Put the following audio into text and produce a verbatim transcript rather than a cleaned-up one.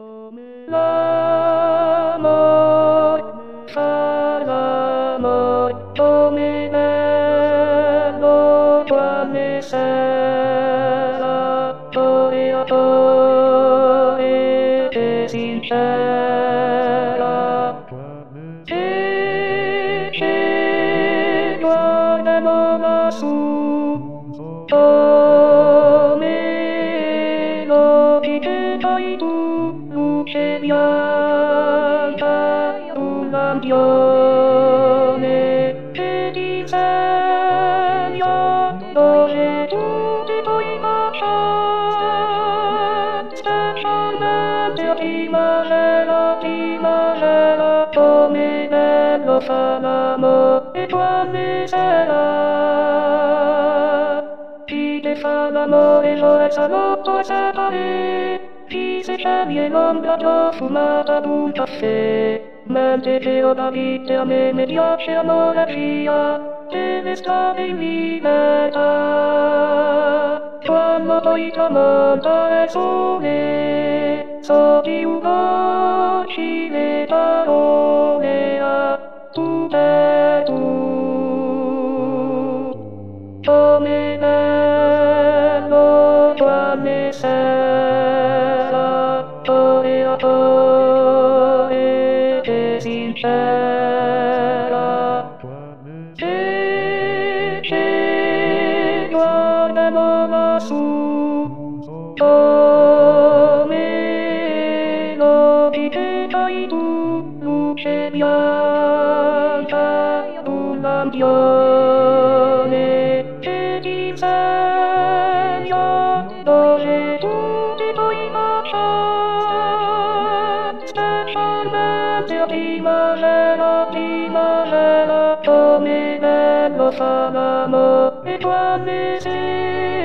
L'amor fa l'amor come bello quando sarà toreatore e sincera e che guardano lassù come lo dicerai tu, luce bianca un lampione che ti segna dove tutti i tuoi baciati specialmente primavera, primavera come bello fa l'amore quando sarà chi te fa l'amore lo è salotto e separe chi se sceglie l'ombra profumata d'un caffè mentre che ho da vita a me mi piace amore via deve stare in libertà quando poi tramonta il sole so di un voci le parole a tu per tu come bello quando sarà toreatore e sincera e che guardano lassù come lo dicerai tu, luce bianca un lampione che ti segna dove tutti i tuoi baciati specialmente primavera, primavera come bello fa l'amore quando sei